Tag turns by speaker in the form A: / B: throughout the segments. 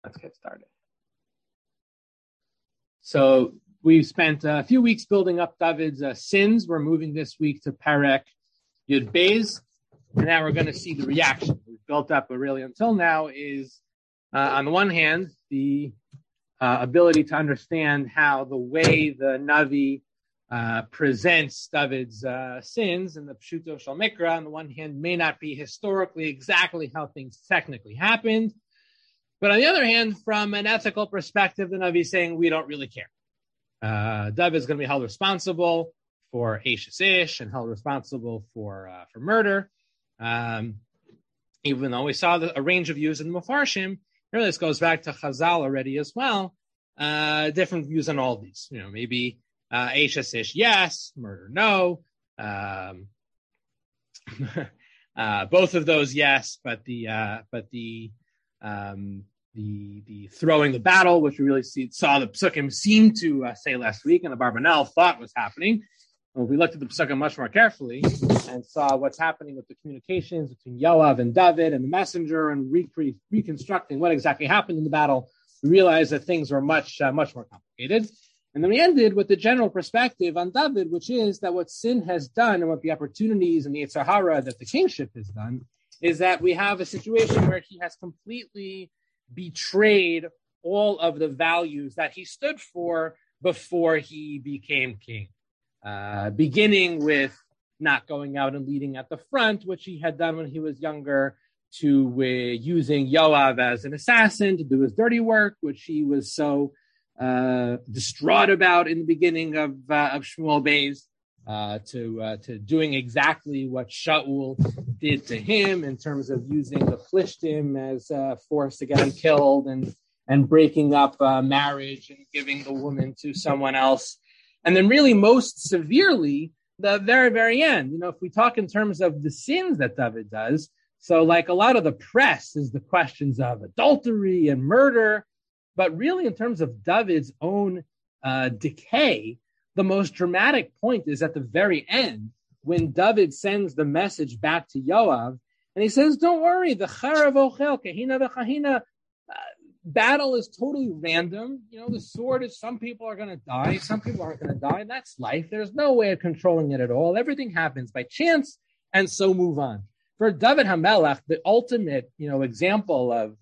A: Let's get started. So we've spent a few weeks building up David's sins. We're moving this week to Perek Yud Beis, and now we're going to see the reaction we've built up. But really, until now, is on the one hand the ability to understand how the way the Navi presents David's sins and the Pshuto Shel Mikra, on the one hand, may not be historically exactly how things technically happened. But on the other hand, from an ethical perspective, the Navi is saying we don't really care. David is going to be held responsible for Eishes Ish and held responsible for murder. Even though we saw a range of views in the Mefarshim, really this goes back to Chazal already as well. Different views on all these. Maybe Eishes Ish, yes; murder, no. Both of those, yes, but the throwing the battle, which we really saw the Psukim seem to say last week, and the Barbanel thought was happening. Well, we looked at the Psukim much more carefully and saw what's happening with the communications between Yoav and David and the messenger, and reconstructing what exactly happened in the battle. We realized that things were much more complicated. And then we ended with the general perspective on David, which is that what sin has done and what the opportunities and the Yetzer Hara that the kingship has done is that we have a situation where he has completely betrayed all of the values that he stood for before he became king. Beginning with not going out and leading at the front, which he had done when he was younger, to using Yoav as an assassin to do his dirty work, which he was so distraught about in the beginning of Shmuel Beis, to doing exactly what Shaul did to him in terms of using the Plishtim as a force to get him killed and breaking up marriage and giving the woman to someone else. And then really most severely, the very, very end. If we talk in terms of the sins that David does, so like a lot of the press is the questions of adultery and murder, but really in terms of David's own decay, the most dramatic point is at the very end when David sends the message back to Yoav, and he says, don't worry, the Charav Ochel, Kahina v'Chahina, battle is totally random. The sword is, some people are going to die, some people aren't going to die. That's life. There's no way of controlling it at all. Everything happens by chance, and so move on. For David HaMelech, the ultimate, example of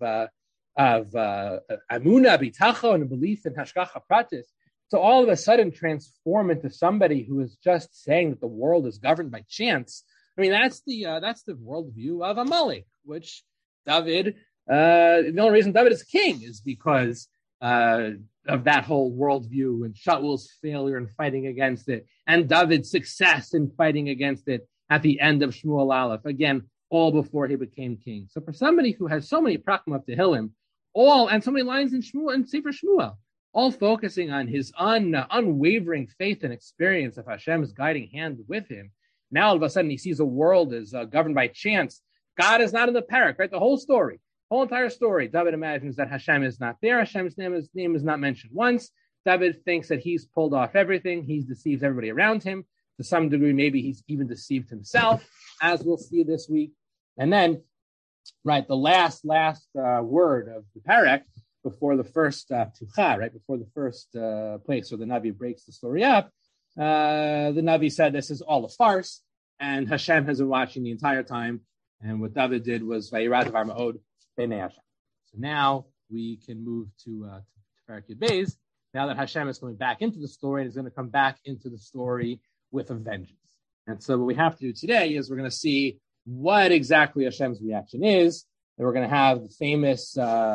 A: Amunah, Bitachon, and belief in Hashgacha Pratis, to all of a sudden transform into somebody who is just saying that the world is governed by chance. I mean, that's the worldview of Amalek, which David, the only reason David is king is because of that whole worldview and Shaul's failure in fighting against it, and David's success in fighting against it at the end of Shmuel Aleph, again, all before he became king. So for somebody who has so many prakim of Tehillim, and so many lines in Shmuel and Sefer Shmuel, all focusing on his unwavering faith and experience of Hashem's guiding hand with him. Now all of a sudden he sees a world is governed by chance. God is not in the parak, right? The whole entire story. David imagines that Hashem is not there. Hashem's name is not mentioned once. David thinks that he's pulled off everything. He's deceived everybody around him. To some degree, maybe he's even deceived himself, as we'll see this week. And then, right, the last word of the parak, before the first tucha, right, before the first place where the Navi breaks the story up, the Navi said this is all a farce, and Hashem has been watching the entire time, and what David did was Vayirat Davar Ma'od B'nei Hashem. So now we can move to Perek Yud Beis, now that Hashem is coming back into the story, and is going to come back into the story with a vengeance. And so what we have to do today is we're going to see what exactly Hashem's reaction is. And we're going to have the famous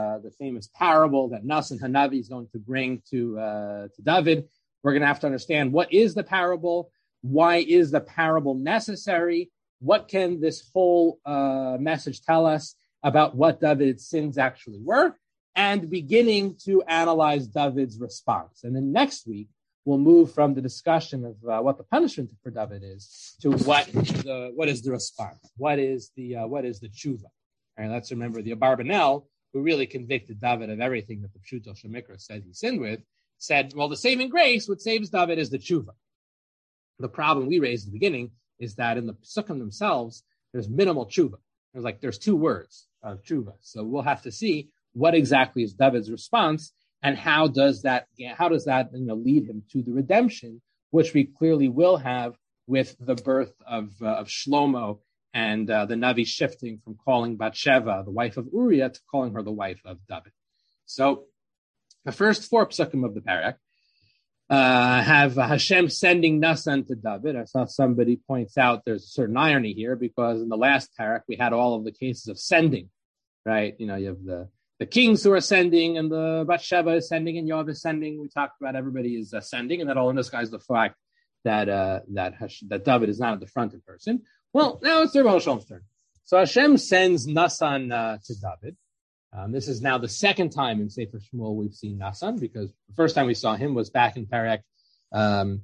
A: parable that Nasan Hanavi is going to bring to David. We're going to have to understand what is the parable, why is the parable necessary, what can this whole message tell us about what David's sins actually were, and beginning to analyze David's response. And then next week, we'll move from the discussion of what the punishment for David is to what is the response, what is the tshuva. And let's remember the Abarbanel, who really convicted David of everything that the Pshuto Shel Mikra said he sinned with, said, well, the saving grace, what saves David is the tshuva. The problem we raised at the beginning is that in the Psukim themselves, there's minimal tshuva. There's two words of tshuva. So we'll have to see what exactly is David's response, and how does that lead him to the redemption, which we clearly will have with the birth of Shlomo and the Navi shifting from calling Bathsheba the wife of Uriah to calling her the wife of David. So the first 4 psukim of the parak have Hashem sending Nasan to David. I saw somebody points out there's a certain irony here, because in the last parak we had all of the cases of sending, right? You have the kings who are sending, and the Bathsheba is sending, and Yoav is sending. We talked about everybody is sending, and that all in this guy's the fact that David is not at the front in person. Well, now it's the Rebbe Shalom's turn. So Hashem sends Nasan to David. This is now the second time in Sefer Shmuel we've seen Nasan, because the first time we saw him was back in Parak Zion,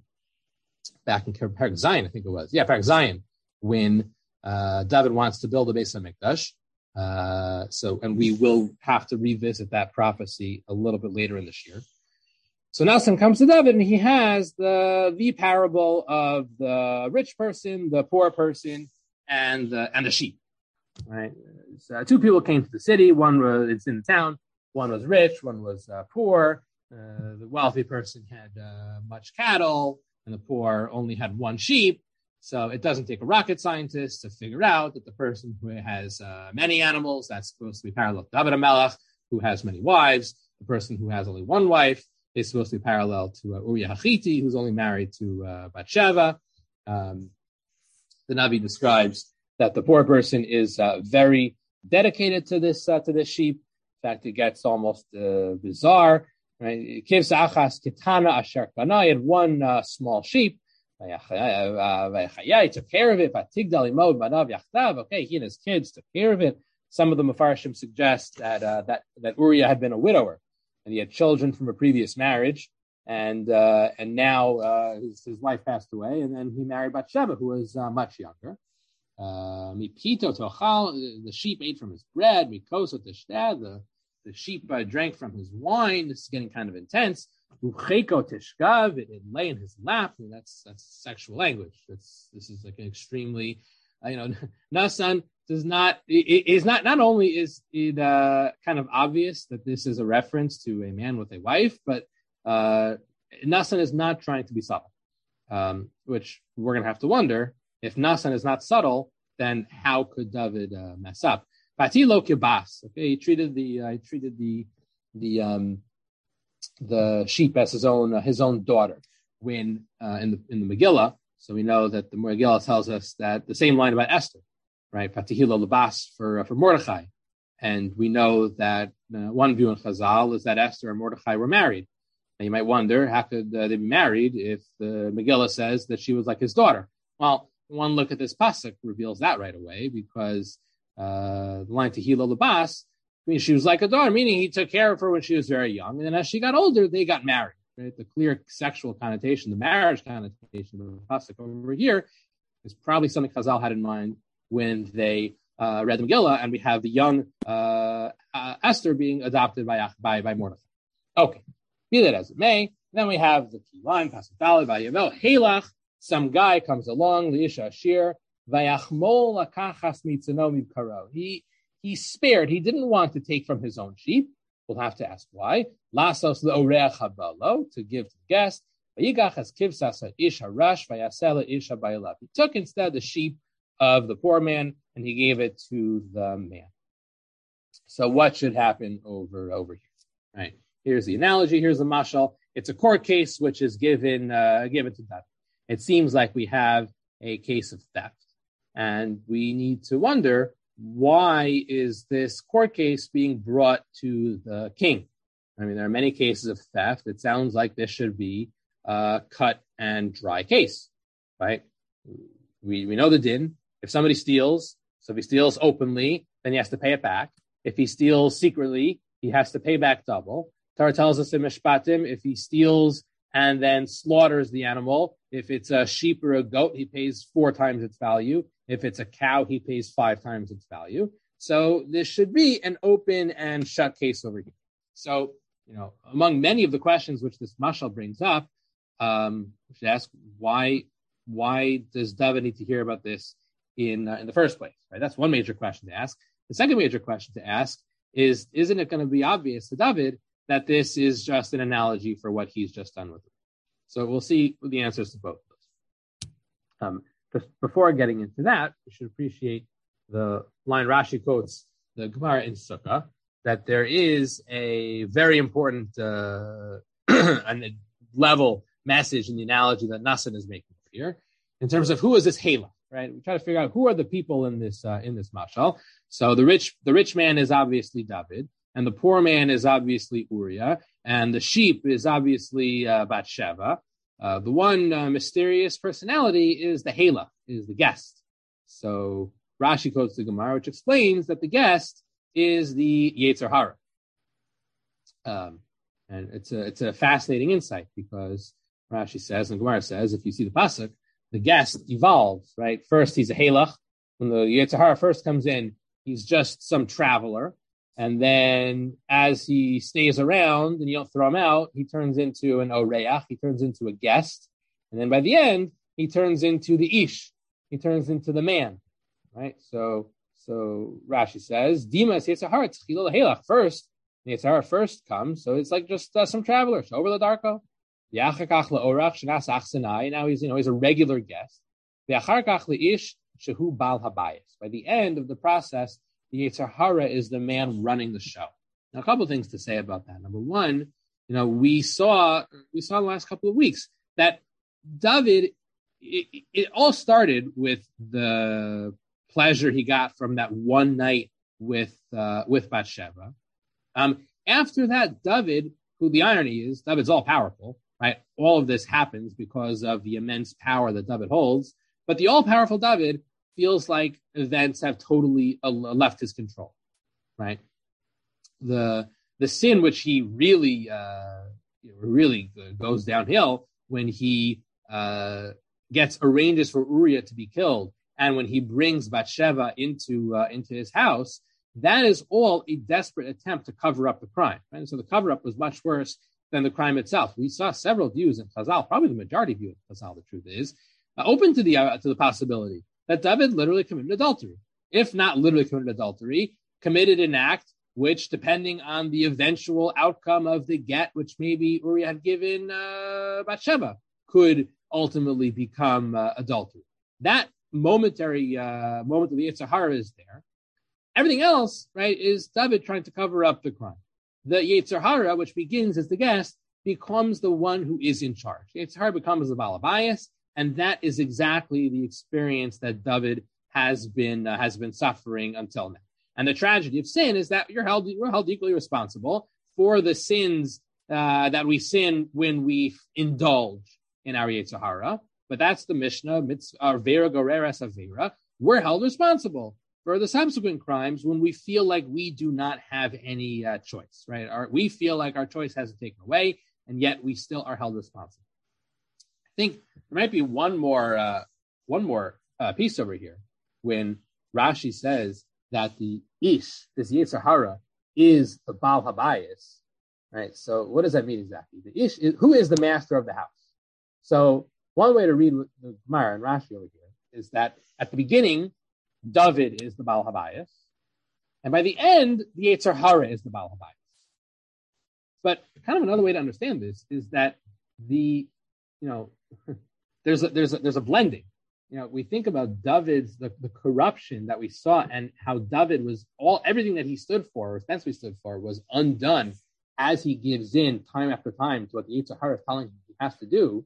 A: I think it was. Yeah, Parak Zion, when David wants to build a Beis HaMikdash. And we will have to revisit that prophecy a little bit later in this year. So Nasan comes to David, and he has the parable of the rich person, the poor person, and the sheep. Right? So 2 people came to the city. It's in the town. One was rich. One was poor. The wealthy person had much cattle, and the poor only had 1 sheep. So it doesn't take a rocket scientist to figure out that the person who has many animals, that's supposed to be parallel to David HaMelech, who has many wives. The person who has only 1 wife is supposed to be parallel to Uriah HaChiti, who's only married to Bathsheba. The Navi describes that the poor person is very dedicated to this sheep. In fact, it gets almost bizarre. Right? Kivs achas kitana asher kana. He had 1 small sheep. He took care of it. Okay, he and his kids took care of it. Some of the Mefarshim suggest that Uriah had been a widower, and he had children from a previous marriage, and now his wife passed away, and then he married Bathsheba, who was much younger. The sheep ate from his bread. The sheep drank from his wine. This is getting kind of intense. It lay in his lap. I mean, that's sexual language. This is like an extremely, Nasan does not. It is not only is it kind of obvious that this is a reference to a man with a wife, but Nasan is not trying to be subtle, which we're going to have to wonder. If Nasan is not subtle, then how could David mess up? Patilo kibas. Okay, he treated the sheep as his own daughter. When in the Megillah, so we know that the Megillah tells us that the same line about Esther, right? Patihilo labas for Mordechai, and we know that one view in Chazal is that Esther and Mordechai were married. And you might wonder, how could they be married if the Megillah says that she was like his daughter? Well, one look at this pasuk reveals that right away, because the line Tehillah Labas means she was like a daughter, meaning he took care of her when she was very young, and then as she got older, they got married. Right? The clear sexual connotation, the marriage connotation of the pasuk over here is probably something Chazal had in mind when they read the Megillah, and we have the young Esther being adopted by Mordechai. Okay, be that as it may, then we have the key line, pasuk Daled, Vayavel Helach. Some guy comes along, Liisha Ashir, Vayachmol Akachas Mitzanomi Karo. He spared, he didn't want to take from his own sheep. We'll have to ask why. Lasos le'oreach habalo, to give to the guest. Vayigachas kivsas ish harash, vayasela ish habayalav. He took instead the sheep of the poor man, and he gave it to the man. So what should happen over here? Right. Here's the analogy, here's the mashal. It's a court case which is given to David. It seems like we have a case of theft, and we need to wonder, why is this court case being brought to the king? I mean, there are many cases of theft. It sounds like this should be a cut and dry case, right? We know the din. If somebody steals, so if he steals openly, then he has to pay it back. If he steals secretly, he has to pay back double. Torah tells us in Mishpatim, if he steals and then slaughters the animal, if it's a sheep or a goat, he pays 4 times its value. If it's a cow, he pays 5 times its value. So this should be an open and shut case over here. So, among many of the questions which this mashal brings up, we should ask, why does David need to hear about this in the first place? Right? That's one major question to ask. The second major question to ask isn't it going to be obvious to David that this is just an analogy for what he's just done with him? So we'll see the answers to both of those. Just before getting into that, we should appreciate the line Rashi quotes the Gemara in Sukkah, that there is a very important level message in the analogy that Nassan is making here, in terms of who is this Hela, right? We try to figure out who are the people in this mashal. So the rich man is obviously David, and the poor man is obviously Uriah, and the sheep is obviously Bathsheba. The one mysterious personality is the Hela, is the guest. So Rashi quotes the Gemara, which explains that the guest is the Yetzer Hara. And it's a fascinating insight, because Rashi says, and Gemara says, if you see the pasuk, the guest evolves, right? First, he's a Halach. When the Yetzer Hara first comes in, he's just some traveler. And then as he stays around and you don't throw him out, he turns into an Oreach, he turns into a guest. And then by the end, he turns into the Ish, he turns into the man, right? So Rashi says, Dimas Yetzer Hara Tzchilo Halach. First, the Yetzer Hara first comes, so it's like just some traveler, over the Darko. Now he's a regular guest. By the end of the process, the Yetzer Hara is the man running the show. Now, a couple of things to say about that. Number one, we saw in the last couple of weeks that David, it all started with the pleasure he got from that one night with Bathsheba. After that, David, who the irony is, David's all powerful, right? All of this happens because of the immense power that David holds. But the all-powerful David feels like events have totally left his control, right? The sin which he really goes downhill when he arranges for Uriah to be killed, and when he brings Bathsheba into his house. That is all a desperate attempt to cover up the crime, right? And so the cover-up was much worse than the crime itself. We saw several views in Chazal, probably the majority view of Chazal, the truth is, open to the possibility that David literally committed adultery. If not literally committed adultery, committed an act which, depending on the eventual outcome of the get, which maybe Uriah had given Bathsheba, could ultimately become adultery. That momentary moment of the Yetzer Hara is there. Everything else, right, is David trying to cover up the crime. The Yetzer Hara, which begins as the guest, becomes the one who is in charge. Yetzer Hara becomes the Baal Habayis, and that is exactly the experience that David has been suffering until now. And the tragedy of sin is that we're held equally responsible for the sins that we sin when we indulge in our Yetzer Hara. But that's the Mishnah, Vera Goreres Avera. We're held responsible for the subsequent crimes when we feel like we do not have any choice, right? We feel like our choice has been taken away, and yet we still are held responsible. I think there might be one more piece over here when Rashi says that the Ish, this Yetzer Hara, is the Baal Habayis, right? So what does that mean exactly? The Ish who is the master of the house? So one way to read the Gemara and Rashi over here is that at the beginning, David is the Baal Habayis, and by the end, the Yetzer Hara is the Baal Habayis. But kind of another way to understand this is that there's a blending. We think about David's the corruption that we saw, and how David was everything that he stood for, or ostensibly stood for, was undone as he gives in time after time to what the Yetzer Hara is telling him he has to do.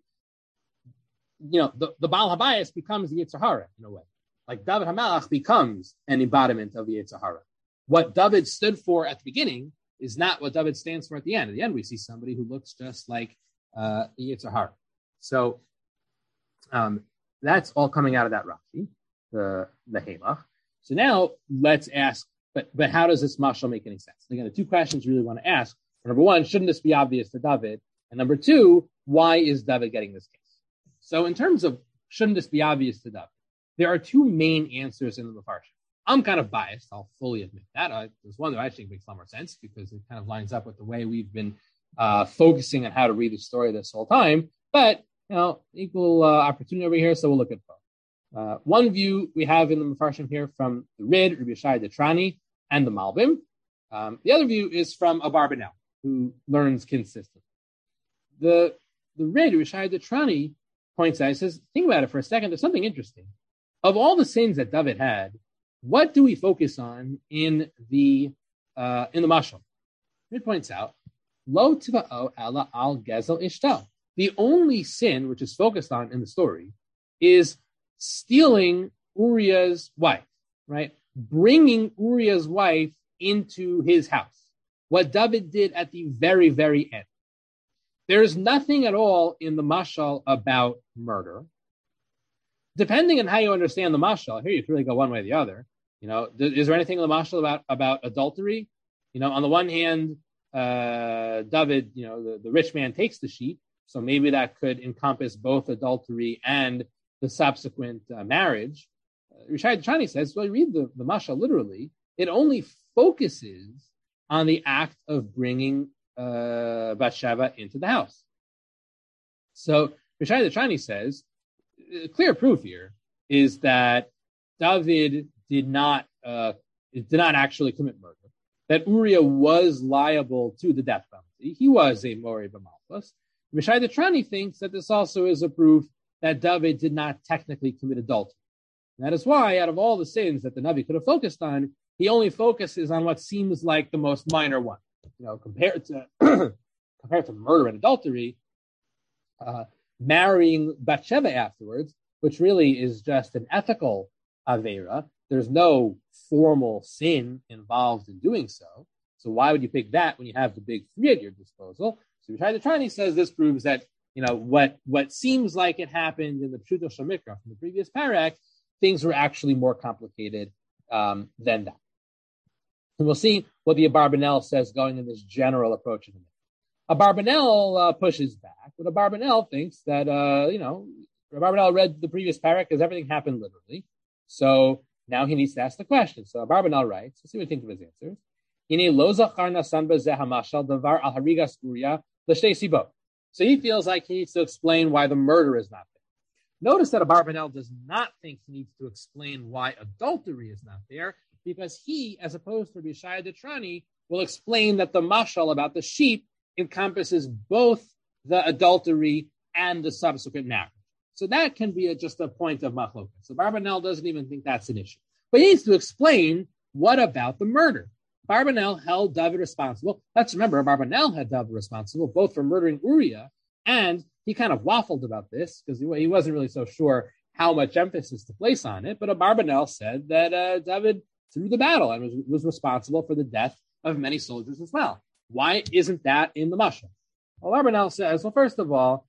A: The Baal Habayis becomes the Yetzer Hara in a way. Like David HaMelech becomes an embodiment of the Yetzer Hara. What David stood for at the beginning is not what David stands for at the end. At the end, we see somebody who looks just like the Yetzer Hara. So that's all coming out of that Rashi, the Halach. So now let's ask, but how does this mashal make any sense? Again, the two questions you really want to ask. Number one, shouldn't this be obvious to David? And number two, why is David getting this case? So in terms of shouldn't this be obvious to David, there are two main answers in the Mefarshim. I'm kind of biased, I'll fully admit that. There's one that I think makes a lot more sense because it kind of lines up with the way we've been focusing on how to read the story this whole time. But, equal opportunity over here, so we'll look at both. One view we have in the Mefarshim here from the Rid, Rabbi Yeshai Detrani, and the Malbim The other view is from Abarbanel, who learns consistently. The Rid, Rishai Detrani, points out, he says, think about it for a second, there's something interesting. Of all the sins that David had, what do we focus on in the mashal? It points out, Lo tiva'o ala al gezel ishtal. The only sin which is focused on in the story is stealing Uriah's wife, right? Bringing Uriah's wife into his house. What David did at the very, very end. There's nothing at all in the mashal about murder. Depending on how you understand the mashal, here you can really go one way or the other. Is there anything in the mashal about adultery? On the one hand, David, the rich man takes the sheep, so maybe that could encompass both adultery and the subsequent marriage. Rishai Chani says, well, you read the mashal literally, it only focuses on the act of bringing Bathsheba into the house. So Rishai Chani says, clear proof here is that David did not actually commit murder, that Uriah was liable to the death penalty. He was a Mori B'Malchus. Rishai Detrani thinks that this also is a proof that David did not technically commit adultery. And that is why, out of all the sins that the Navi could have focused on, he only focuses on what seems like the most minor one. Compared to murder and adultery, marrying Bathsheba afterwards, which really is just an ethical avera. There's no formal sin involved in doing so. So why would you pick that when you have the big three at your disposal? So Rishai says this proves that what seems like it happened in the Pshuto Shemikra from the previous parak, things were actually more complicated than that. And we'll see what the Abarbanel says going in this general approach in a minute. Abarbanel pushes back, but Abarbanel thinks that, Abarbanel read the previous parak because everything happened literally. So now he needs to ask the question. So Abarbanel writes, let's see what he thinks of his answers. So he feels like he needs to explain why the murder is not there. Notice that Abarbanel does not think he needs to explain why adultery is not there, because he, as opposed to Rishai Detrani, will explain that the mashal about the sheep encompasses both the adultery and the subsequent marriage. So that can be just a point of machlokas. So Abarbanel doesn't even think that's an issue. But he needs to explain, what about the murder? Abarbanel held David responsible. Let's remember, Abarbanel had David responsible both for murdering Uriah, and he kind of waffled about this because he wasn't really so sure how much emphasis to place on it. But Abarbanel said that David threw the battle and was responsible for the death of many soldiers as well. Why isn't that in the mashal? Well, Abarbanel says, well, first of all,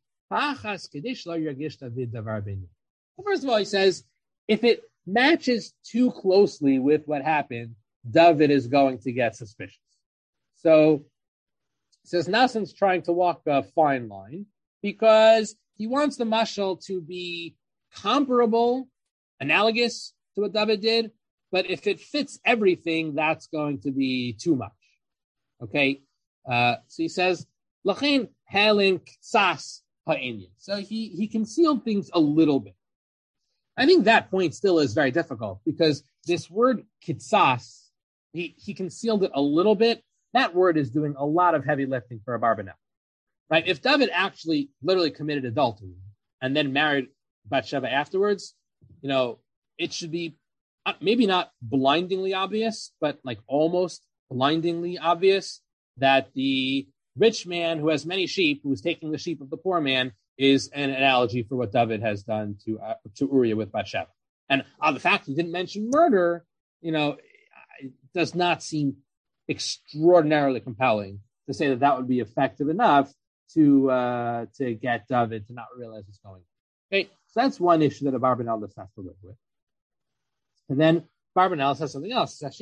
A: he says, if it matches too closely with what happened, David is going to get suspicious. So, he says, Nassan's trying to walk a fine line because he wants the mashal to be comparable, analogous to what David did, but if it fits everything, that's going to be too much. Okay? So he says, Lachain halin ksas ha'inyan. So he concealed things a little bit. I think that point still is very difficult because this word kitsas, he concealed it a little bit. That word is doing a lot of heavy lifting for Abarbanel. Right? If David actually literally committed adultery and then married Bathsheba afterwards, it should be maybe not blindingly obvious, but like almost blindingly obvious that the rich man who has many sheep, who is taking the sheep of the poor man, is an analogy for what David has done to Uriah with Bathsheba. And the fact he didn't mention murder, it does not seem extraordinarily compelling to say that would be effective enough to get David to not realize it's going. Okay, so that's one issue that Abarbanel just has to live with. And then Abarbanel says something else. So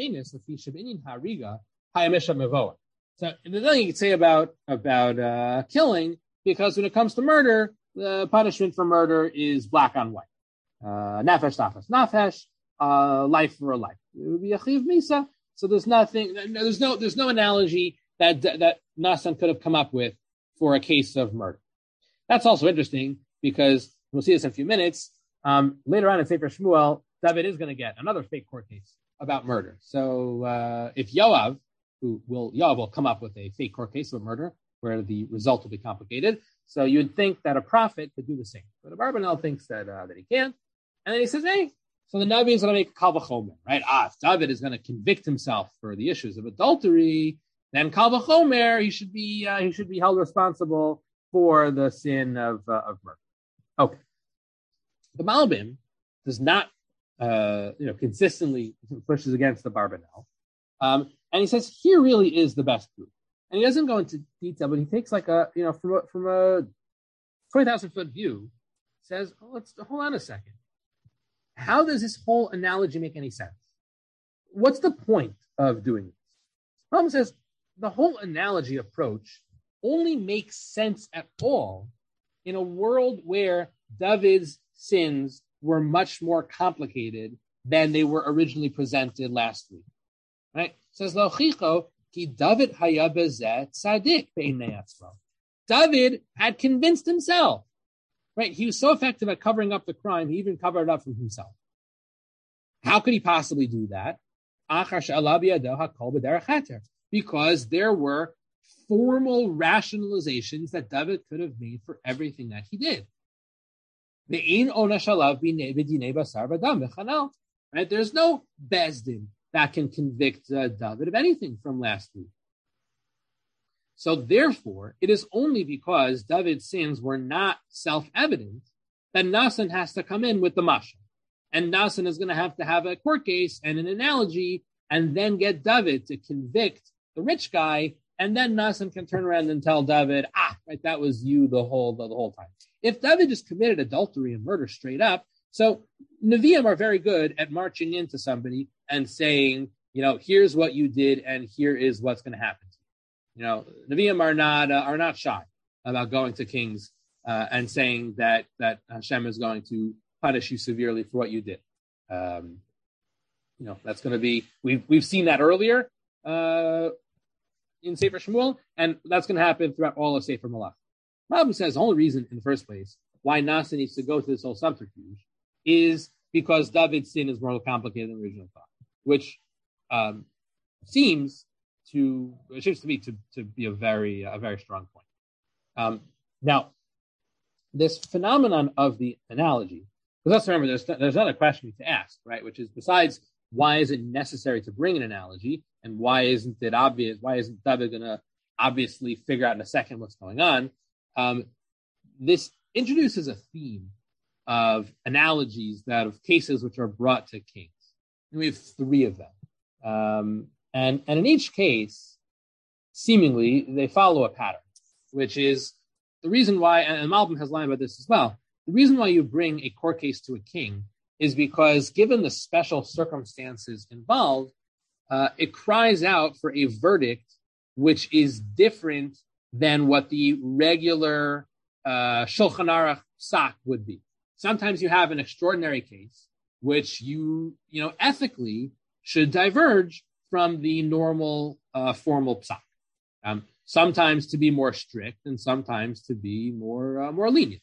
A: there's nothing you can say about killing, because when it comes to murder, the punishment for murder is black on white. Nafesh, nafesh, nafesh, life for a life. It would be a chiv misa. So there's no analogy that Nassan could have come up with for a case of murder. That's also interesting because we'll see this in a few minutes. Later on in Sefer Shmuel, David is going to get another fake court case about murder. So if Yoav, Yoav will come up with a fake court case of a murder where the result will be complicated. So you'd think that a prophet could do the same. But Abarbanel thinks that he can't. And then he says, hey, so the Navi is going to make a Kal V'chomer, right? If David is going to convict himself for the issues of adultery, then Kal V'chomer, he should be held responsible for the sin of murder. Okay. The Malbim does not, consistently pushes against the Barbanel. And he says, here really is the best proof. And he doesn't go into detail, but he takes from a 20,000-foot view, says, let's hold on a second. How does this whole analogy make any sense? What's the point of doing this? Malbim says, the whole analogy approach only makes sense at all in a world where David's sins were much more complicated than they were originally presented last week. Right? It says Lochicho ki David haya bezeh tzadik b'nei atzmo. David had convinced himself. Right? He was so effective at covering up the crime, he even covered it up from himself. How could he possibly do that? Because there were formal rationalizations that David could have made for everything that he did. Right? There's no bezdin that can convict David of anything from last week. So therefore, it is only because David's sins were not self-evident that Nasan has to come in with the mashal. And Nasan is going to have a court case and an analogy and then get David to convict the rich guy, and then Nasan can turn around and tell David, right, that was you the whole time. If David just committed adultery and murder straight up, so Nevi'im are very good at marching into somebody and saying, here's what you did and here is what's going to happen to you. Nevi'im are not shy about going to kings and saying that Hashem is going to punish you severely for what you did. That's going to be, we've seen that earlier in Sefer Shmuel, and that's going to happen throughout all of Sefer Malach. Malbim says the only reason in the first place why Nasa needs to go through this whole subterfuge is because David's sin is more complicated than original thought, which seems to me to be a very strong point. Now, this phenomenon of the analogy, because let's remember there's another question to ask, right? Which is, besides why is it necessary to bring an analogy, and why isn't it obvious? Why isn't David going to obviously figure out in a second what's going on? This introduces a theme of analogies of cases which are brought to kings. And we have three of them. And in each case, seemingly, they follow a pattern, which is the reason why, and Malbim has line about this as well, the reason why you bring a court case to a king is because, given the special circumstances involved, it cries out for a verdict which is different than what the regular Shulchan Aruch psak would be. Sometimes you have an extraordinary case which you ethically should diverge from the normal formal psak. Sometimes to be more strict, and sometimes to be more lenient.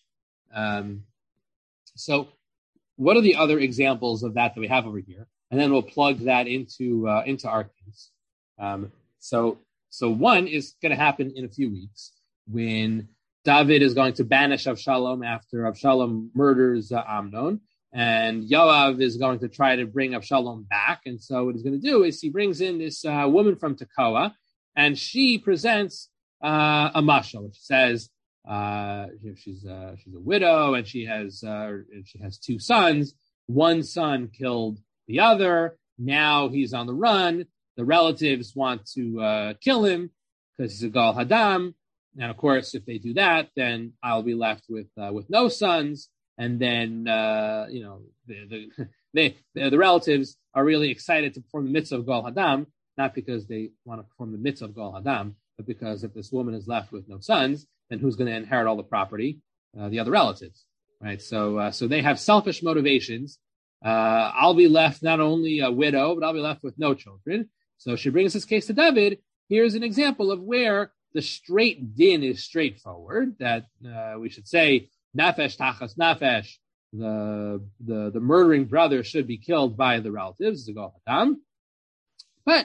A: So, what are the other examples of that we have over here? And then we'll plug that into our case. So one is going to happen in a few weeks when David is going to banish Avshalom after Avshalom murders Amnon, and Yoav is going to try to bring Avshalom back. And so what he's going to do is he brings in this woman from Tekoa, and she presents a mashal, which says she's a widow, and she has two sons. One son killed the other. Now he's on the run. The relatives want to kill him because he's a Gal Hadam. And of course, if they do that, then I'll be left with no sons. And then the relatives are really excited to perform the mitzvah of Gal Hadam, not because they want to perform the mitzvah of Gal Hadam, but because if this woman is left with no sons, then who's going to inherit all the property? The other relatives, right? So they have selfish motivations. I'll be left not only a widow, but I'll be left with no children. So she brings this case to David. Here's an example of where the straight din is straightforward, that we should say, nafesh tachas nafesh, the murdering brother should be killed by the relatives, the Gal Hadam. But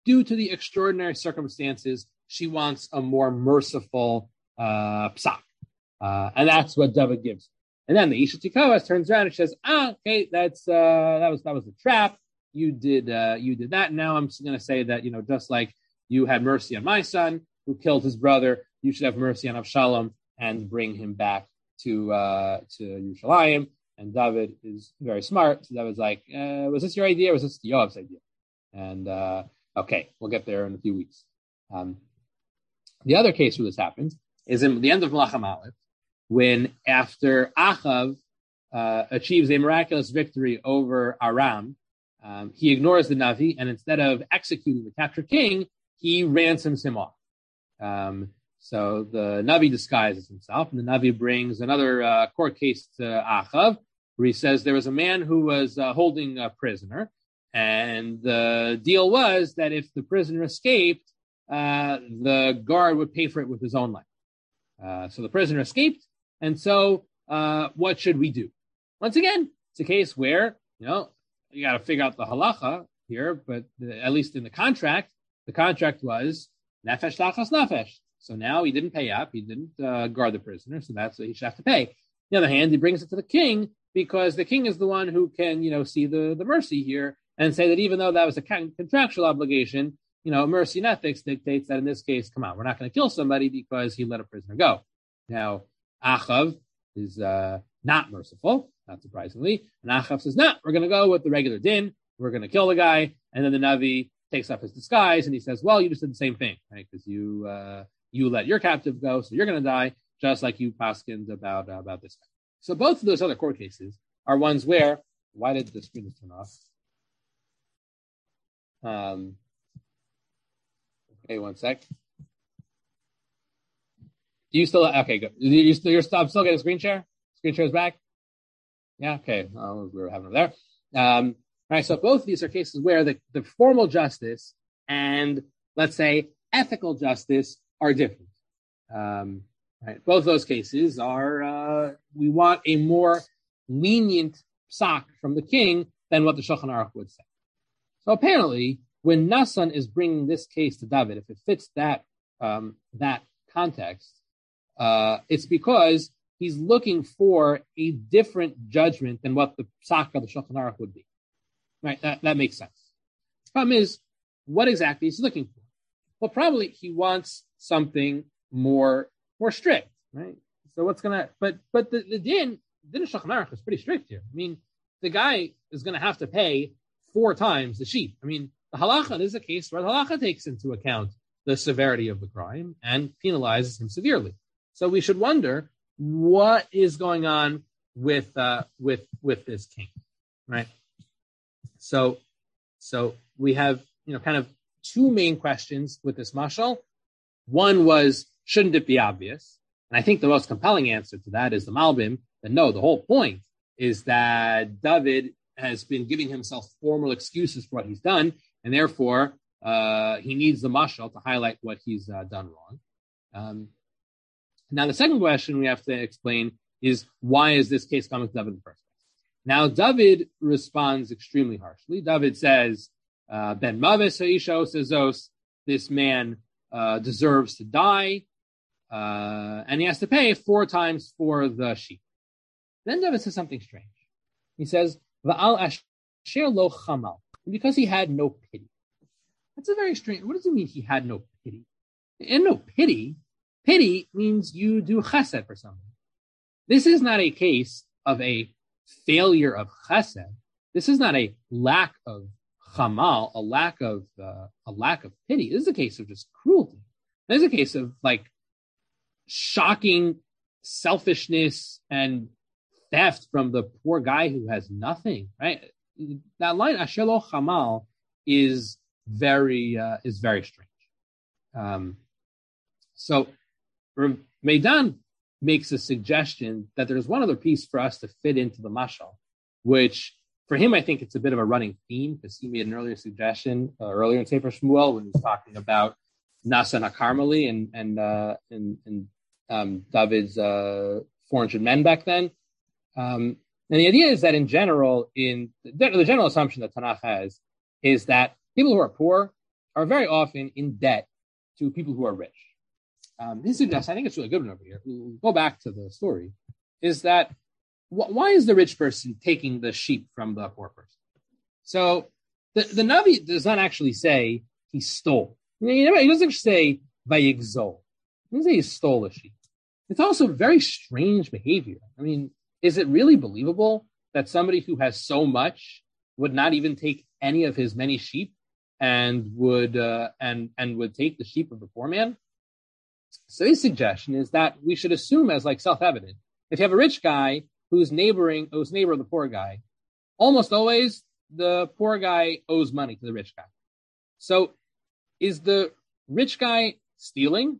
A: due to the extraordinary circumstances, she wants a more merciful psak. And that's what David gives. And then the Isha Tikoas turns around and says, okay, that was a trap. You did that. Now I'm going to say that, just like you had mercy on my son who killed his brother, you should have mercy on Avshalom and bring him back to Yerushalayim. And David is very smart. So David's like, was this your idea or was this Yoav's idea? And okay, we'll get there in a few weeks. The other case where this happens is in the end of Melachim Aleph, when after Achav achieves a miraculous victory over Aram, he ignores the Navi, and instead of executing the captured king, he ransoms him off. So the Navi disguises himself, and the Navi brings another court case to Achav, where he says there was a man who was holding a prisoner, and the deal was that if the prisoner escaped, the guard would pay for it with his own life. So the prisoner escaped, and so what should we do? Once again, it's a case where, you got to figure out the halacha here, but at least in the contract was nefesh tachas nefesh. So now he didn't pay up, he didn't guard the prisoner, so that's what he should have to pay. On the other hand, he brings it to the king because the king is the one who can, see the mercy here and say that even though that was a contractual obligation, mercy and ethics dictates that in this case, come on, we're not going to kill somebody because he let a prisoner go. Now, Achav is not merciful, not surprisingly. And Achav says, no, we're going to go with the regular din. We're going to kill the guy. And then the Navi takes off his disguise and he says, well, you just did the same thing, right? Because you let your captive go, so you're going to die, just like you paskined about this guy. So both of those other court cases are ones where, why did the screen turn off? Okay, one sec. Do you still, okay, good. You're still getting screen share? Screen share is back? Yeah, okay. We were having it there. All right, so both of these are cases where the formal justice and, let's say, ethical justice are different. Right? Both those cases are, we want a more lenient psak from the king than what the Shulchan Aruch would say. So apparently, when Nassan is bringing this case to David, if it fits that context, it's because he's looking for a different judgment than what the psak of the Shulchan Aruch would be. Right? That makes sense. The problem is, what exactly is he looking for? Well, probably he wants something more strict, right? So what's gonna? But the din of Shulchan Aruch is pretty strict here. I mean, the guy is going to have to pay 4 times the sheep. I mean, the halacha is a case where the halacha takes into account the severity of the crime and penalizes him severely. So we should wonder what is going on with this king, right? So we have kind of 2 main questions with this mashal. One was, shouldn't it be obvious? And I think the most compelling answer to that is the Malbim, that no, the whole point is that David has been giving himself formal excuses for what he's done, and therefore he needs the mashal to highlight what he's done wrong. Now, the second question we have to explain is, why is this case coming to David in the first place? Now, David responds extremely harshly. David says, Ben Mavis Haisha Sezos, this man deserves to die, and he has to pay 4 times for the sheep. Then David says something strange. He says, Va'al asher lo chamal, because he had no pity. That's a very strange. What does it mean he had no pity? And no pity. Pity means you do chesed for someone. This is not a case of a failure of chesed. This is not a lack of chamal, a lack of pity. This is a case of just cruelty. This is a case of shocking selfishness and theft from the poor guy who has nothing. Right? That line asher lo chamal is very strange. So Meidan makes a suggestion that there's one other piece for us to fit into the mashal, which for him I think it's a bit of a running theme, because he made an earlier suggestion earlier in Sefer Shmuel when he was talking about Nasa Carmeli and David's 400 men back then. And the idea is that in general, the general assumption that Tanakh has is that people who are poor are very often in debt to people who are rich. He suggests, I think it's really good one over here. We'll go back to the story, is that why is the rich person taking the sheep from the poor person? So the Navi does not actually say he stole. He doesn't say vayigzol. He doesn't say he stole a sheep. It's also very strange behavior. I mean, is it really believable that somebody who has so much would not even take any of his many sheep and would take the sheep of the poor man? So his suggestion is that we should assume as like self-evident. If you have a rich guy who's neighbor of the poor guy, almost always the poor guy owes money to the rich guy. So is the rich guy stealing?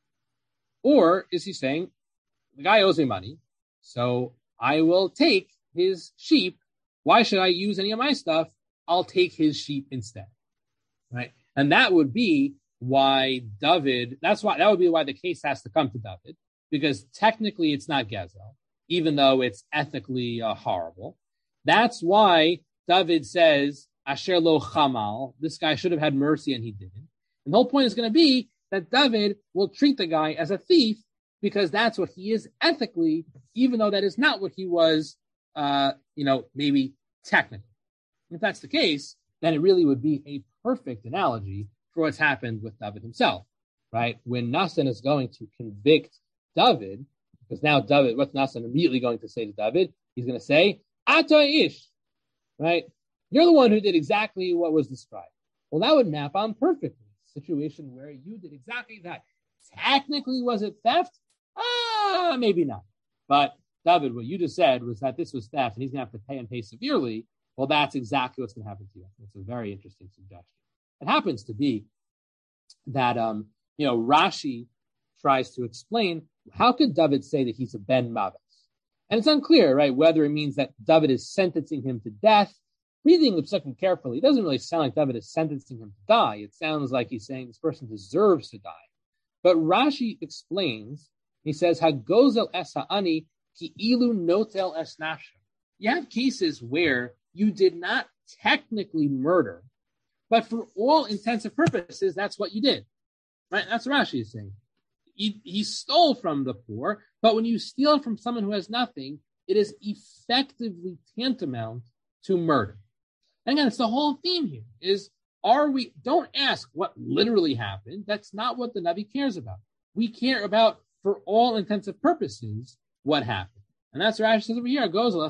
A: Or is he saying, the guy owes me money, so I will take his sheep. Why should I use any of my stuff? I'll take his sheep instead, right? And that would be why that would be why the case has to come to David, because technically it's not Gezel, even though it's ethically horrible. That's why David says, Asher lo chamal, this guy should have had mercy and he didn't. And the whole point is going to be that David will treat the guy as a thief because that's what he is ethically, even though that is not what he was, maybe technically. If that's the case, then it really would be a perfect analogy for what's happened with David himself, right? When Nathan is going to convict David, because now David, what's Nathan immediately going to say to David? He's going to say, Ata ish, right? You're the one who did exactly what was described. Well, that would map on perfectly. Situation where you did exactly that. Technically, was it theft? Maybe not. But David, what you just said was that this was theft and he's going to have to pay severely. Well, that's exactly what's going to happen to you. It's a very interesting suggestion. It happens to be that, Rashi tries to explain how could David say that he's a ben mavis? And it's unclear, right, whether it means that David is sentencing him to death. Reading the Psukim carefully, it doesn't really sound like David is sentencing him to die. It sounds like he's saying this person deserves to die. But Rashi explains, he says, Hagozel es ha'ani ki ilu notel es nafsha. You have cases where you did not technically murder, but for all intents and purposes, that's what you did. Right? That's what Rashi is saying. He stole from the poor, but when you steal from someone who has nothing, it is effectively tantamount to murder. And again, it's the whole theme here is, don't ask what literally happened. That's not what the Navi cares about. We care about, for all intents and purposes, what happened. And that's what Rashi says over here.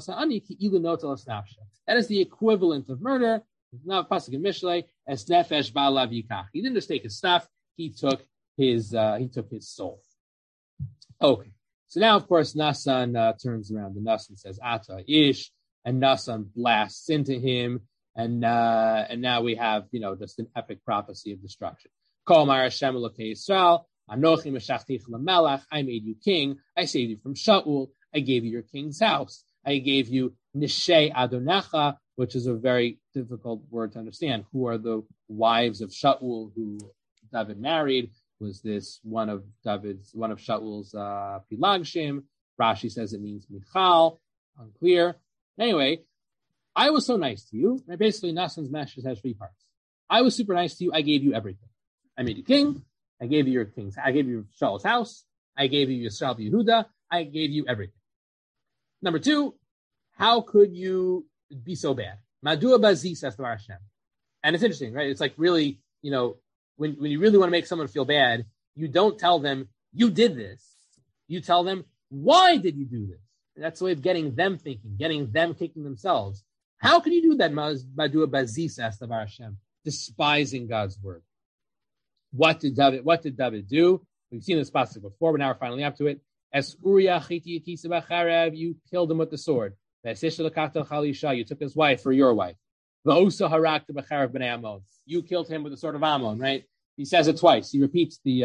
A: That is the equivalent of murder. Not pasuk in Mishlei, as nefesh ba'alav yikach. He didn't just take his stuff, he took his soul. Okay. So now, of course, Nasan turns around and Nasan says, Ata ish, and Nasan blasts into him. And now we have, just an epic prophecy of destruction. Kol Mar Hashem Elokei Yisrael, Anochi Meshachticha Lamelech, I made you king. I saved you from Shaul. I gave you your king's house. I gave you Nishei Adonecha, which is a very difficult word to understand. Who are the wives of Shaul who David married? Was this one of Shaul's Pilagshim? Rashi says it means Michal. Unclear. Anyway, I was so nice to you. Right? Basically, Nasan's message has 3 parts. I was super nice to you. I gave you everything. I made you king. I gave you your king's. I gave you Shaul's house. I gave you Yisrael Yehuda. I gave you everything. Number 2, how could you be so bad? Madua bazis Esvar Hashem. And it's interesting, right? It's like really, when you really want to make someone feel bad, you don't tell them you did this. You tell them, why did you do this? And that's the way of getting them thinking, getting them kicking themselves. How can you do that, Madua bazis Esvar Hashem, despising God's word? What did David do? We've seen this passage before, but now we're finally up to it. As Uriah Chiti Yisabacharav, you killed him with the sword. You took his wife for your wife. You killed him with the sword of Ammon, right? He says it twice. He repeats the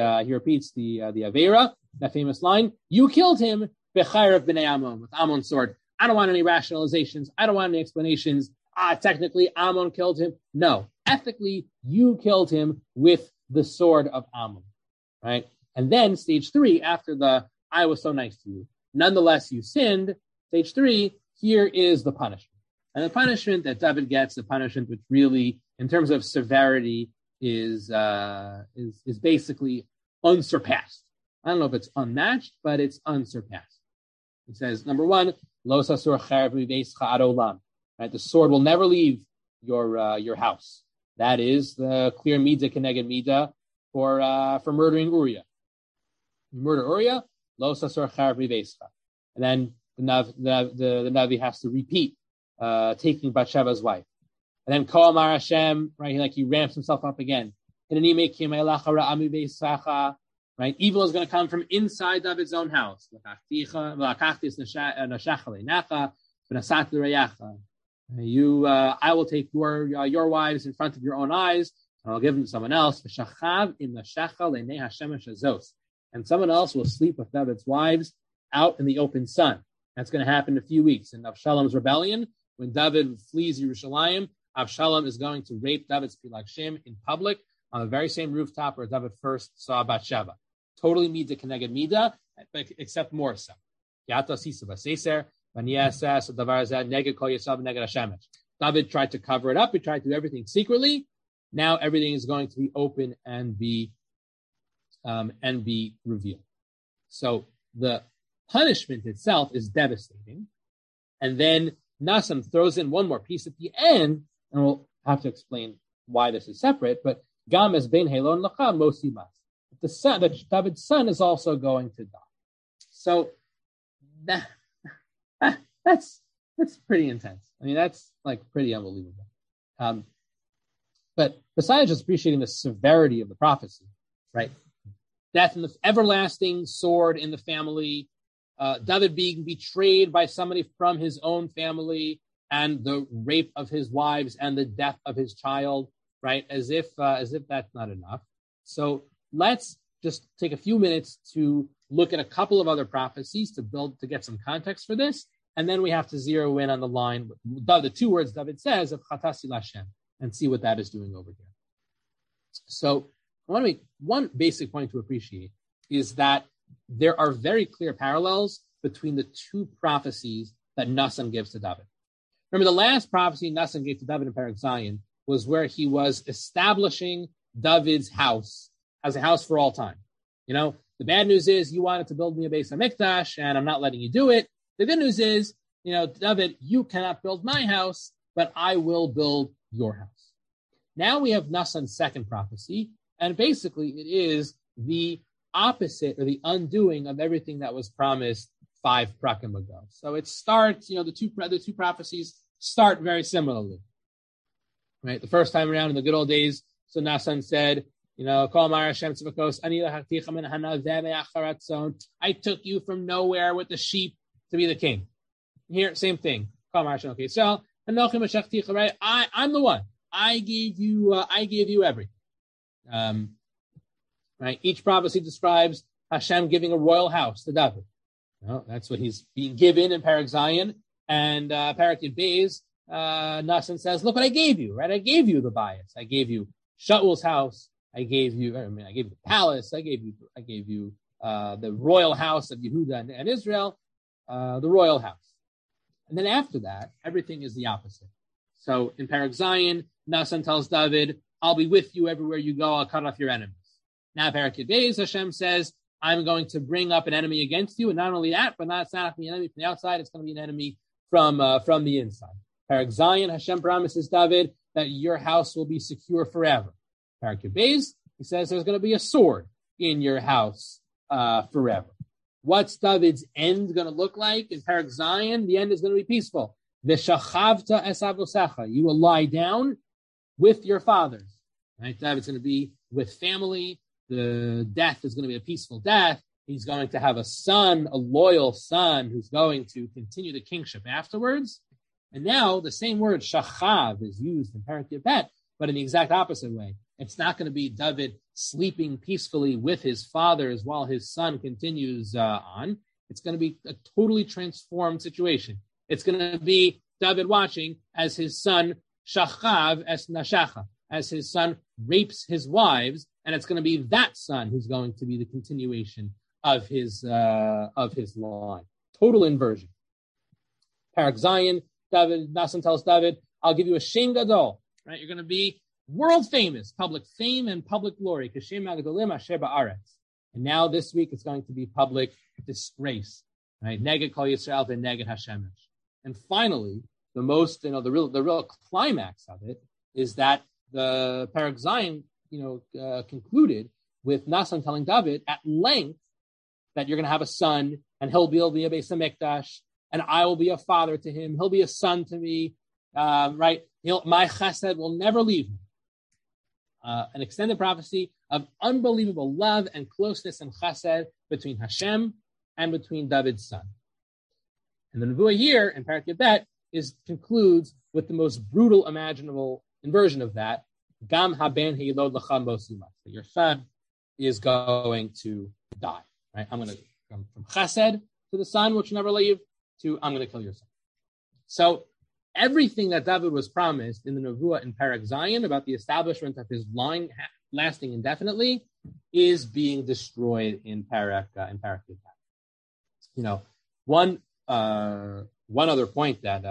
A: Avera, that famous line. You killed him b'charav b'nei Ammon, with Ammon's sword. I don't want any rationalizations. I don't want any explanations. Technically, Ammon killed him. No, ethically, you killed him with the sword of Ammon, right? And then stage 3, after the I was so nice to you, nonetheless you sinned. Stage 3, here is the punishment. And the punishment that David gets, the punishment which really, in terms of severity, is basically unsurpassed. I don't know if it's unmatched, but it's unsurpassed. He says, number one, Lo sasur cherv miveischa ad olam. Right, the sword will never leave your house. That is the clear midah keneged midah for murdering Uriah. You murder Uriah, Lo sasur cherv miveischa. And then the Navi has to repeat taking Bathsheba's wife. And then Ko Amar Hashem, right? He ramps himself up again. Right? Evil is going to come from inside David's own house. I will take your wives in front of your own eyes, and I'll give them to someone else. And someone else will sleep with David's wives out in the open sun. That's going to happen in a few weeks. In Avshalom's rebellion, when David flees Yerushalayim, Avshalom is going to rape David's Pilagshim in public on the very same rooftop where David first saw Bathsheba. Totally midah keneged midah, except more so. David tried to cover it up. He tried to do everything secretly. Now everything is going to be open and be revealed. So the punishment itself is devastating. And then Nasan throws in one more piece at the end, and we'll have to explain why this is separate, but Gam es ben Helon Lacha Mosimas. The son, that David's son is also going to die. So that's pretty intense. I mean, that's pretty unbelievable. But besides just appreciating the severity of the prophecy, right? Death and the everlasting sword in the family, David being betrayed by somebody from his own family, and the rape of his wives and the death of his child, right? As if that's not enough. So let's just take a few minutes to look at a couple of other prophecies to get some context for this, and then we have to zero in on the line, the two words David says of Chatasi Lashem, and see what that is doing over here. So I want to make one basic point to appreciate is that there are very clear parallels between the two prophecies that Nasan gives to David. Remember, the last prophecy Nasan gave to David in Perek Zayin was where he was establishing David's house as a house for all time. The bad news is you wanted to build me a Beis HaMikdash, and I'm not letting you do it. The good news is, David, you cannot build my house, but I will build your house. Now we have Nasan's second prophecy, and basically it is the opposite or the undoing of everything that was promised 5 prakim ago. So it starts, the two prophecies start very similarly. Right? The first time around in the good old days, so Nasan said, I took you from nowhere with the sheep to be the king. Here, same thing. Okay, so I'm the one. I gave you everything. Right? Each prophecy describes Hashem giving a royal house to David. That's what he's being given in Perek Zayin. And Perek Yud Beis, Nasan says, look what I gave you, right? I gave you the bias. I gave you Shaul's house. I gave you the palace. I gave you the royal house of Yehuda and Israel, the royal house. And then after that, everything is the opposite. So in Perek Zayin, Nasan tells David, I'll be with you everywhere you go. I'll cut off your enemies. Now Perek Yud Beis, Hashem says, I'm going to bring up an enemy against you. And not only that, but it's not an enemy from the outside. It's going to be an enemy from the inside. Perek Zayin, Hashem promises David that your house will be secure forever. Perek Yud Beis, he says there's going to be a sword in your house forever. What's David's end going to look like in Perek Zayin? The end is going to be peaceful. V'shachavta es avosecha. You will lie down with your fathers. Right? David's going to be with family. The death is going to be a peaceful death. He's going to have a son, a loyal son, who's going to continue the kingship afterwards. And now the same word shachav is used in Perek Yud Bet, but in the exact opposite way. It's not going to be David sleeping peacefully with his fathers while his son continues on. It's going to be a totally transformed situation. It's going to be David watching as his son shachav es nashacha, as his son rapes his wives, and it's going to be that son who's going to be the continuation of his line. Total inversion. Perek Zayin, Nasan tells David, I'll give you a shem gadol. Right? You're going to be world famous, public fame and public glory. Kashem Magadolim Asher Ba'aretz. And now this week it's going to be public disgrace, right? Neged Kol Yisrael and Neged Hashemesh. And finally, the real climax of it is that the Perek Zayin, concluded with Nasan telling David at length that you're going to have a son, and he'll be a Beis Hamikdash, and I will be a father to him. He'll be a son to me, right? My chesed will never leave me. An extended prophecy of unbelievable love and closeness and chesed between Hashem and between David's son. And the nevuah here in Perek Yebet concludes with the most brutal imaginable inversion of that. Gam haben heilod lacham bosima. Your son is going to die. Right? I'm going to come from chesed to the son, which will never leave, to I'm going to kill your son. So everything that David was promised in the nevuah in Perek Zayin about the establishment of his line lasting indefinitely is being destroyed in Perek Yebet. One other point that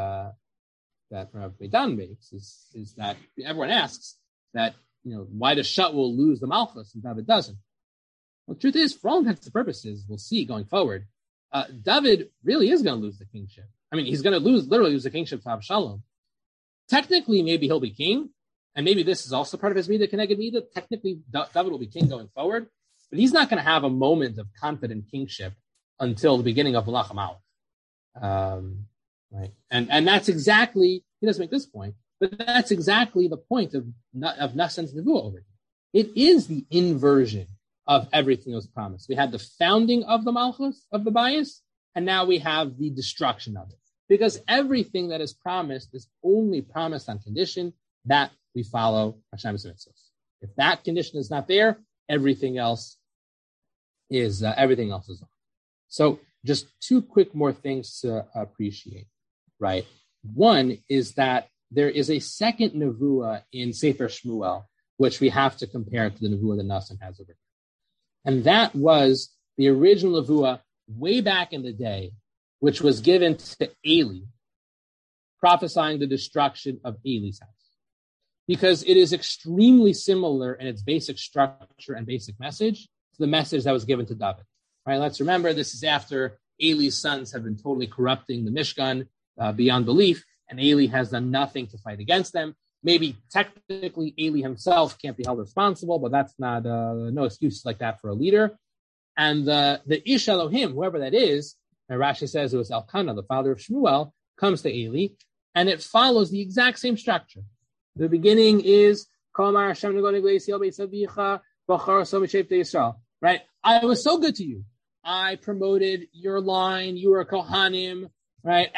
A: Rav Beidan makes is that everyone asks that why does Shaul lose the Malchus and David doesn't? Well, the truth is, for all intents and purposes, we'll see going forward, David really is going to lose the kingship. I mean, he's going to literally lose the kingship to Absalom. Technically, maybe he'll be king, and maybe this is also part of his Mida Keneged Mida. Technically, David will be king going forward, but he's not going to have a moment of confident kingship until the beginning of Melach HaMalach. Right, and that's exactly, he doesn't make this point, but that's exactly the point of Nasan's nevuah over here. It is the inversion of everything that was promised. We had the founding of the Malchus, of the bias, and now we have the destruction of it. Because everything that is promised is only promised on condition that we follow Hashem's mitzvahs. If that condition is not there, everything else is on. So just two quick more things to appreciate, right? One is that there is a second nevuah in Sefer Shmuel, which we have to compare to the nevuah that Nasan has over here. And that was the original nevuah way back in the day, which was given to Eli, prophesying the destruction of Eli's house. Because it is extremely similar in its basic structure and basic message to the message that was given to David. Right? Let's remember, this is after Eli's sons have been totally corrupting the Mishkan beyond belief, and Eli has done nothing to fight against them. Maybe technically Eli himself can't be held responsible, but that's not no excuse like that for a leader. And the Ish Elohim, whoever that is, and Rashi says it was Elkanah, the father of Shmuel, comes to Eli, and it follows the exact same structure. The beginning is right? I was so good to you. I promoted your line. You were a Kohanim, right?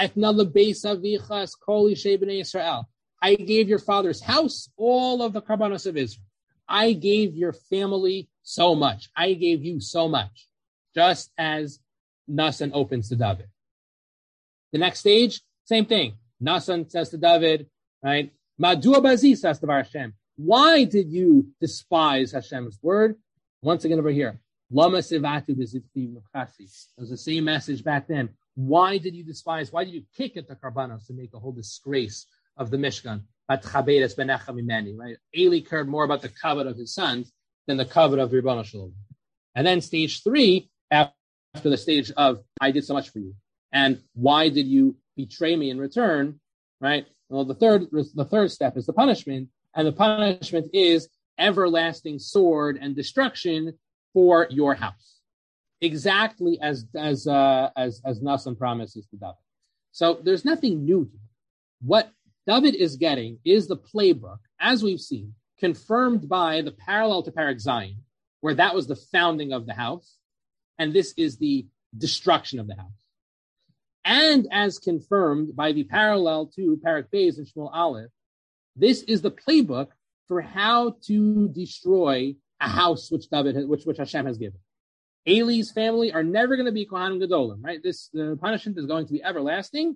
A: I gave your father's house all of the Karbanos of Israel. I gave your family so much. I gave you so much. Just as Nasan opens to David. The next stage, same thing. Nasan says to David, right? Madua bazi says to Hashem. Why did you despise Hashem's word? Once again over here. Lama sivatu b'zivti mukasi. It was the same message back then. Why did you despise? Why did you kick at the Karbanos to make a whole disgrace of the Mishkan? Right? Eli cared more about the covet of his sons than the covet of Ribono Shel Olam. And then stage 3, after the stage of I did so much for you, and why did you betray me in return? Right? Well, the third step is the punishment, and the punishment is everlasting sword and destruction for your house, exactly as Nasan promises to David. So there's nothing new here. What David is getting is the playbook, as we've seen, confirmed by the parallel to Perek Zayin, where that was the founding of the house, and this is the destruction of the house. And as confirmed by the parallel to Perek Beis and Shmuel Aleph, this is the playbook for how to destroy a house which Hashem has given. Eli's family are never going to be Kohanim Gedolim, right? The punishment is going to be everlasting.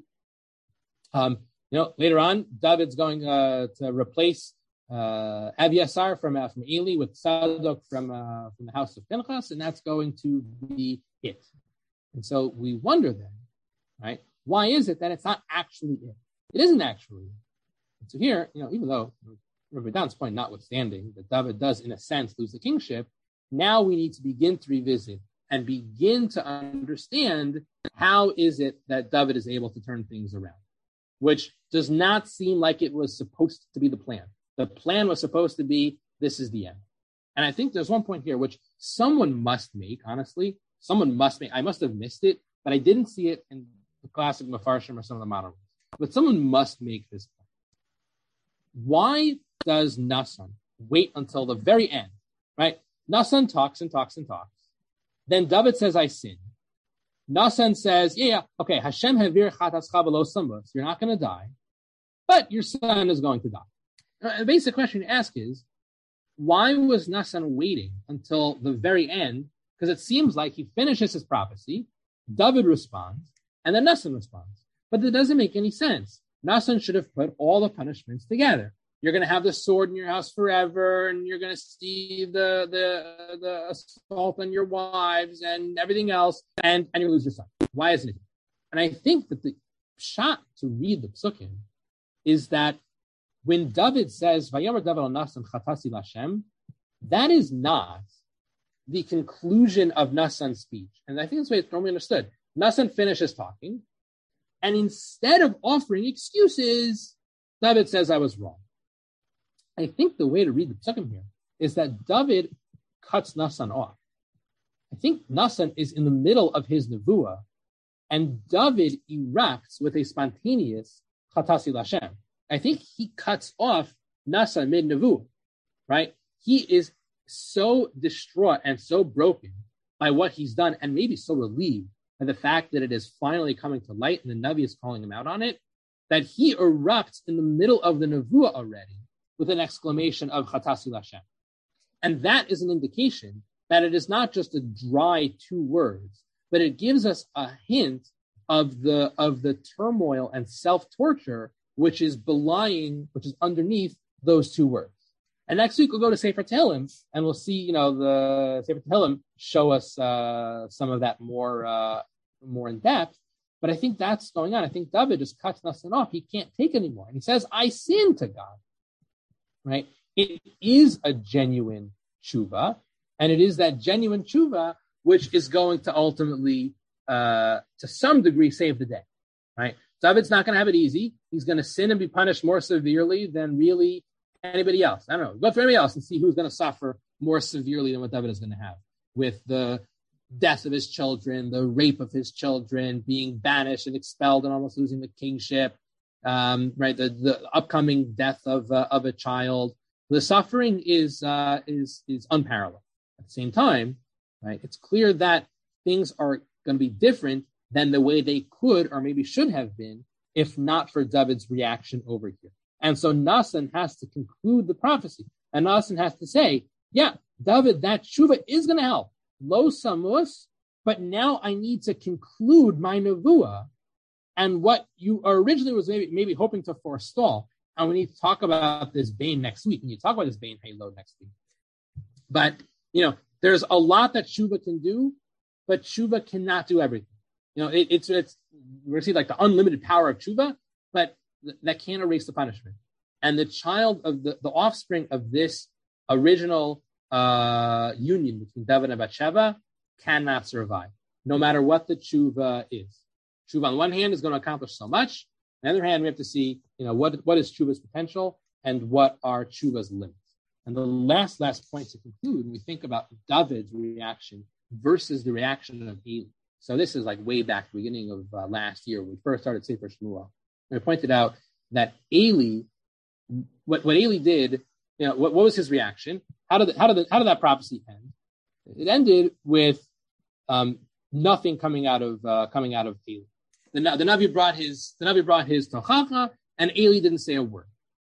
A: Later on, David's going to replace Abiasar from Eli with Sadok from the house of Pinchas, and that's going to be it. And so we wonder then, right? Why is it that it's not actually it? It isn't actually it. And so here, even though Rabbi Dan's point notwithstanding, that David does, in a sense, lose the kingship, now we need to begin to revisit and begin to understand how is it that David is able to turn things around, which does not seem like it was supposed to be the plan. The plan was supposed to be, this is the end. And I think there's one point here which someone must make, honestly. Someone must make. I must have missed it, but I didn't see it in the classic Mefarshim or some of the modern ones. But someone must make this point. Why does Nasan wait until the very end, right? Nasan talks and talks and talks. Then David says, I sin. Nasan says, okay, Hashem havir chatascha v'lo samos. You're not going to die, but your son is going to die. The basic question to ask is, why was Nasan waiting until the very end? Because it seems like he finishes his prophecy, David responds, and then Nasan responds. But that doesn't make any sense. Nasan should have put all the punishments together. You're going to have the sword in your house forever, and you're going to see the assault on your wives and everything else, and you lose your son. Why isn't it? And I think that the shot to read the psukim is that when David says, "Vayomer David al Nasan chatasi l'Hashem," that is not the conclusion of Nasan's speech. And I think that's the way it's normally understood. Nasan finishes talking, and instead of offering excuses, David says, I was wrong. I think the way to read the psukim here is that David cuts Nasan off. I think Nasan is in the middle of his nevuah, and David erupts with a spontaneous chatasi l'Hashem. I think he cuts off Nasan mid-nevuah, right? He is so distraught and so broken by what he's done, and maybe so relieved by the fact that it is finally coming to light and the Navi is calling him out on it, that he erupts in the middle of the nevuah already with an exclamation of Chatasi l'Hashem. And that is an indication that it is not just a dry two words, but it gives us a hint of the turmoil and self-torture which is underneath those two words. And next week we'll go to Sefer Tehillim, and we'll see, the Sefer Tehillim show us some of that more in depth. But I think that's going on. I think David just cuts Nasan off. He can't take anymore. And he says, I sin to God. Right? It is a genuine tshuva, and it is that genuine tshuva which is going to ultimately, to some degree, save the day. Right? David's not going to have it easy. He's going to sin and be punished more severely than really anybody else. I don't know. Go for anybody else and see who's going to suffer more severely than what David is going to have, with the death of his children, the rape of his children, being banished and expelled and almost losing the kingship, right? The upcoming death of a child. The suffering is unparalleled. At the same time, right? It's clear that things are going to be different than the way they could or maybe should have been if not for David's reaction over here. And so Nasan has to conclude the prophecy. And Nasan has to say, yeah, David, that tshuva is going to help. Lo samus, but now I need to conclude my nevuah. And what you originally was maybe hoping to forestall. And we need to talk about this Bain next week. And you talk about this Bain Halo next week. But, there's a lot that tshuva can do, but tshuva cannot do everything. It's we're going to see like the unlimited power of tshuva, but that can't erase the punishment. And the child of the offspring of this original union between David and Bathsheba cannot survive, no matter what the tshuva is. Tshuva on one hand is going to accomplish so much. On the other hand, we have to see, what is tshuva's potential and what are tshuva's limits. And the last point to conclude, when we think about David's reaction versus the reaction of Eli. So this is like way back beginning of last year when we first started Sefer Shmuel. And I pointed out that Eli, what Eli did, what was his reaction? How did that prophecy end? It ended with nothing coming out of Eli. The Navi brought his tochacha, and Eli didn't say a word.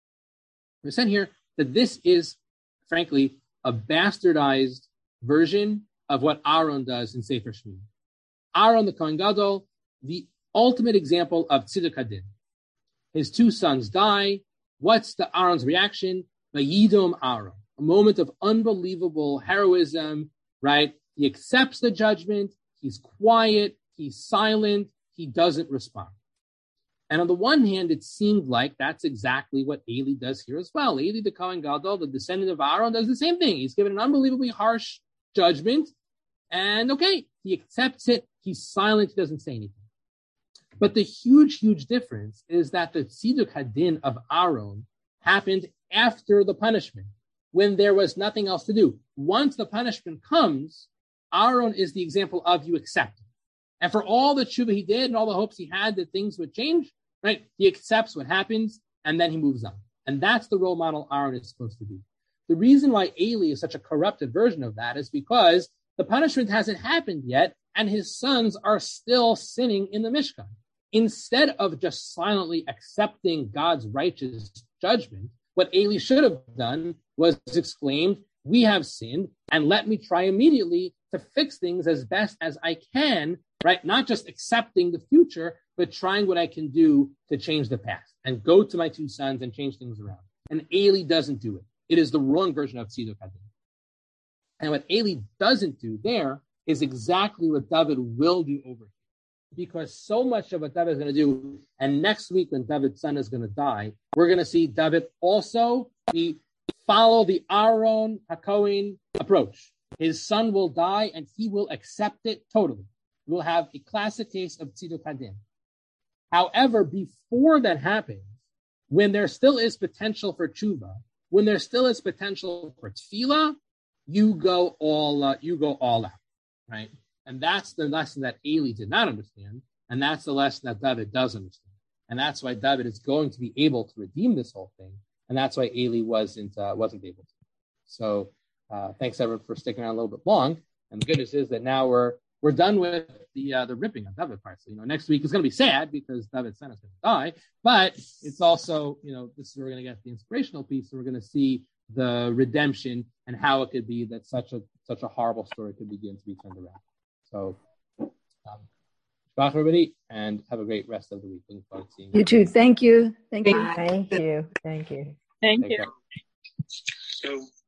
A: We said here that this is, frankly, a bastardized version of what Aaron does in Sefer Shmuel. Aaron, the Kohen Gadol, the ultimate example of tziduk hadin. His two sons die. What's the Aaron's reaction? Vayidom Aaron, a moment of unbelievable heroism, right? He accepts the judgment. He's quiet. He's silent. He doesn't respond. And on the one hand, it seemed like that's exactly what Eli does here as well. Eli, the Kohen Gadol, the descendant of Aaron, does the same thing. He's given an unbelievably harsh judgment. And okay, he accepts it. He's silent. He doesn't say anything. But the huge, huge difference is that the Tziduk Hadin of Aaron happened after the punishment, when there was nothing else to do. Once the punishment comes, Aaron is the example of you accept it. And for all the tshuva he did and all the hopes he had that things would change, right? He accepts what happens and then he moves on. And that's the role model Aaron is supposed to be. The reason why Eli is such a corrupted version of that is because the punishment hasn't happened yet and his sons are still sinning in the Mishkan. Instead of just silently accepting God's righteous judgment, what Eli should have done was exclaimed, we have sinned, and let me try immediately to fix things as best as I can, right? Not just accepting the future, but trying what I can do to change the past and go to my two sons and change things around. And Eli doesn't do it. It is the wrong version of Tziduk Hadin. And what Eli doesn't do there is exactly what David will do over here. Because so much of what David is going to do, and next week when David's son is going to die, we're going to see David also follow the Aaron HaKohen approach. His son will die and he will accept it totally. We'll have a classic case of Tziduk Hadin. However, before that happens, when there still is potential for tshuva, when there still is potential for tefillah, you go all out, right? And that's the lesson that Eli did not understand. And that's the lesson that David does understand. And that's why David is going to be able to redeem this whole thing. And that's why Eli wasn't able to. So thanks everyone for sticking around a little bit long. And the good news is that now we're done with the ripping of David parts. So, next week is going to be sad because David's son is going to die. But it's also, this is where we're going to get the inspirational piece. So we're going to see the redemption and how it could be that such a horrible story could begin to be turned around. So, bye everybody, and have a great rest of the week. Looking forward to seeing you.
B: You too. Thank you.
C: Thank you.
D: Thank you.
A: Take care.
C: So